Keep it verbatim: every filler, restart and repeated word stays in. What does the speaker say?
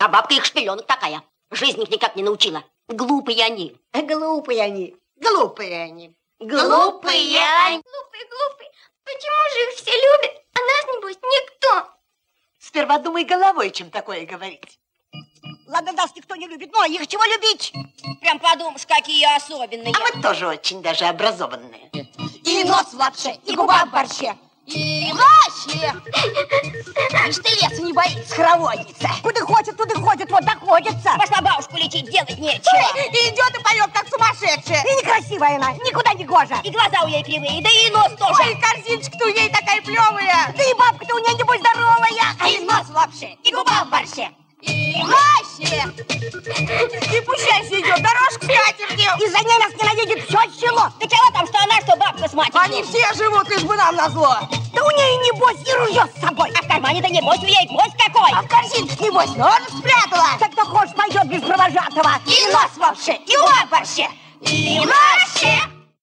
А бабка их шпиленок такая. Жизнь их никак не научила. Глупые они. Глупые они. Глупые они. Глупые они. Глупые, глупые. Почему же их все любят, а нас, небось, никто? Сперва думай головой, чем такое говорить. Ладно, нас никто не любит, но их чего любить? Прям подумаешь, какие особенные. А мы тоже очень даже образованные. И нос в лапше, и губа в борще. И вообще. Ишь ты лесу не боится, хороводница. Куда хочет, туда ходит, вот доходится. Пошла бабушку лечить, делать нечего. И идет и поет, как сумасшедшая. И некрасивая она, никуда не гожа. И глаза у ей кривые, да и нос тоже. Ой, корзиночка-то у ней такая плевая. Да и бабка-то у ней, небось, здоровая. А и нос в лапше, и губа в борще. И вообще. И пущайся идет, дорожку с катертью. И за ней нас ненавидит все село. Да чего там, что она, что бабка с матерью? Они все живут, лишь бы нам назло. Да у нее небось и ружье с собой. А в кармане-то небось у ей гвоздь какой. А в корзинке небось нож спрятала. Так кто хочешь пойдет без провожатого. И нос в лапше, и губа в борще. И вообще.